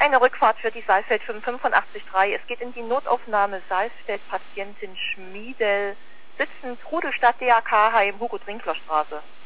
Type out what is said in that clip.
eine Rückfahrt für die Saalfeld 585-3. Es geht in die Notaufnahme Saalfeld, Patientin Schmiedel, sitzend, Rudelstadt, DAK, Heim, Hugo-Drinkler-Straße.